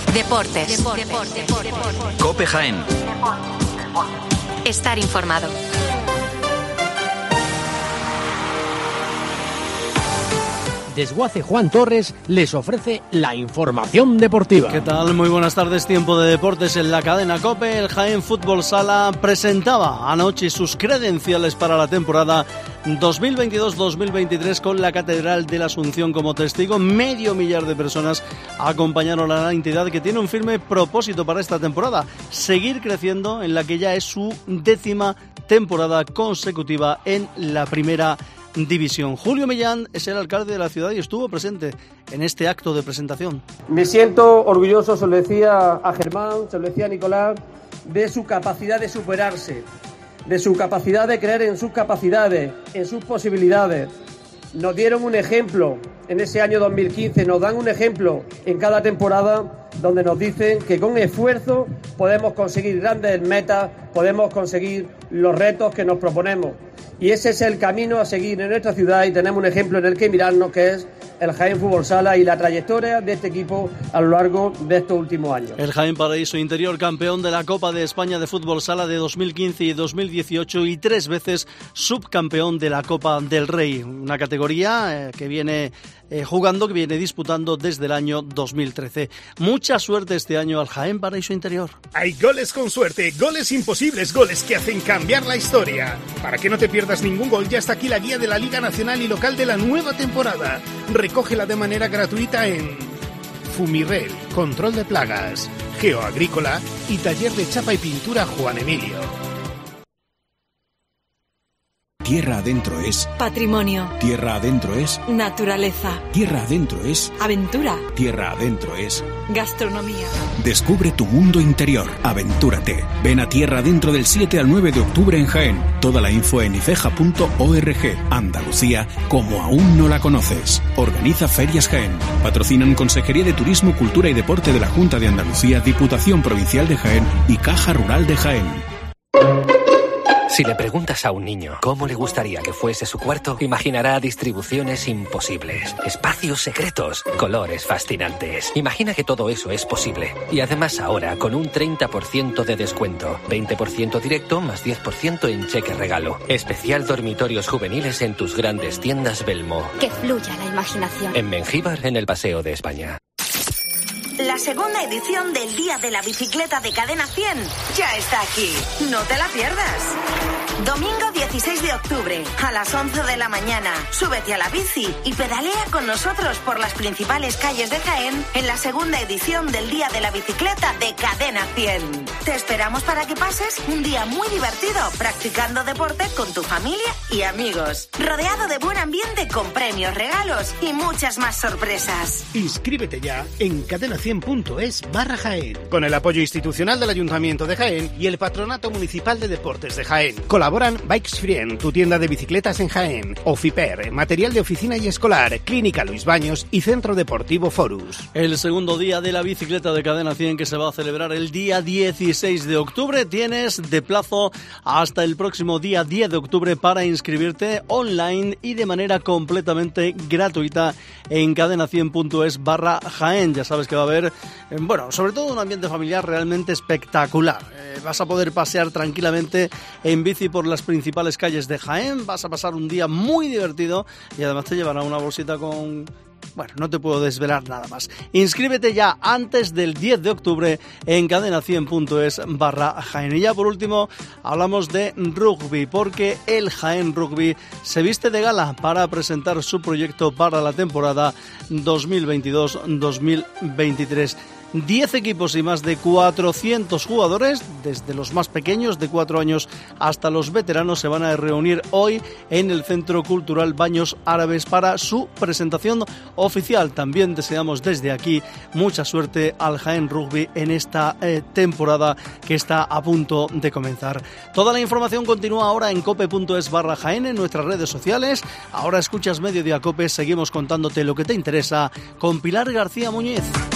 Deportes. COPE Jaén. Estar informado. Desguace Juan Torres les ofrece la información deportiva. ¿Qué tal? Muy buenas tardes. Tiempo de deportes en la cadena COPE. El Jaén Fútbol Sala presentaba anoche sus credenciales para la temporada 2022-2023 con la Catedral de la Asunción como testigo. 500,000 de personas acompañaron a la entidad, que tiene un firme propósito para esta temporada: seguir creciendo en la que ya es su 10ª temporada consecutiva en la primera división. Julio Millán es el alcalde de la ciudad y estuvo presente en este acto de presentación. Me siento orgulloso, se lo decía a Germán, se lo decía a Nicolás, de su capacidad de superarse, de su capacidad de creer en sus capacidades, en sus posibilidades. Nos dieron un ejemplo en ese año 2015, nos dan un ejemplo en cada temporada, donde nos dicen que con esfuerzo podemos conseguir grandes metas, podemos conseguir los retos que nos proponemos. Y ese es el camino a seguir en nuestra ciudad, y tenemos un ejemplo en el que mirarnos, que es el Jaén Fútbol Sala y la trayectoria de este equipo a lo largo de estos últimos años. El Jaén Paraíso Interior, campeón de la Copa de España de Fútbol Sala de 2015 y 2018 y 3 veces subcampeón de la Copa del Rey, una categoría que viene disputando desde el año 2013. Mucha suerte este año al Jaén Paraíso Interior. Hay goles con suerte, goles imposibles, goles que hacen cambiar la historia. Para que no te pierdas ningún gol, ya está aquí la guía de la Liga Nacional y Local de la nueva temporada. Recógela de manera gratuita en Fumirel, Control de Plagas, Geoagrícola y Taller de Chapa y Pintura Juan Emilio. Tierra adentro es patrimonio. Tierra adentro es naturaleza. Tierra adentro es aventura. Tierra adentro es gastronomía. Descubre tu mundo interior. Aventúrate. Ven a Tierra Adentro del 7 al 9 de octubre en Jaén. Toda la info en ifeja.org. Andalucía como aún no la conoces. Organiza Ferias Jaén. Patrocinan Consejería de Turismo, Cultura y Deporte de la Junta de Andalucía, Diputación Provincial de Jaén y Caja Rural de Jaén. Si le preguntas a un niño cómo le gustaría que fuese su cuarto, imaginará distribuciones imposibles, espacios secretos, colores fascinantes. Imagina que todo eso es posible. Y además ahora con un 30% de descuento. 20% directo más 10% en cheque regalo. Especial dormitorios juveniles en tus grandes tiendas Belmo. Que fluya la imaginación. En Mengíbar, en el Paseo de España. La segunda edición del Día de la Bicicleta de Cadena 100 ya está aquí. No te la pierdas. Domingo 16 de octubre, a las 11 de la mañana. Súbete a la bici y pedalea con nosotros por las principales calles de Jaén en la segunda edición del Día de la Bicicleta de Cadena 100. Te esperamos para que pases un día muy divertido practicando deporte con tu familia y amigos. Rodeado de buen ambiente con premios, regalos y muchas más sorpresas. Inscríbete ya en cadena100.es/Jaén. Con el apoyo institucional del Ayuntamiento de Jaén y el Patronato Municipal de Deportes de Jaén. Colaboran Bikes Frien, tu tienda de bicicletas en Jaén, Ofiper, material de oficina y escolar, Clínica Luis Baños y Centro Deportivo Forus. El segundo día de la bicicleta de Cadena 100, que se va a celebrar el día 16 de octubre. Tienes de plazo hasta el próximo día 10 de octubre para inscribirte online y de manera completamente gratuita en cadena100.es/Jaén. Ya sabes que va a haber, sobre todo un ambiente familiar realmente espectacular. Vas a poder pasear tranquilamente en bici por las principales calles de Jaén, vas a pasar un día muy divertido y además te llevará una bolsita con... no te puedo desvelar nada más. Inscríbete ya antes del 10 de octubre en cadena100.es/Jaén. Y ya por último hablamos de rugby, porque el Jaén Rugby se viste de gala para presentar su proyecto para la temporada 2022-2023. 10 equipos y más de 400 jugadores, desde los más pequeños de 4 años hasta los veteranos, se van a reunir hoy en el Centro Cultural Baños Árabes para su presentación oficial. También deseamos desde aquí mucha suerte al Jaén Rugby en esta temporada que está a punto de comenzar. Toda la información continúa ahora en cope.es/Jaén, en nuestras redes sociales. Ahora escuchas Mediodía Cope, seguimos contándote lo que te interesa con Pilar García Muñiz.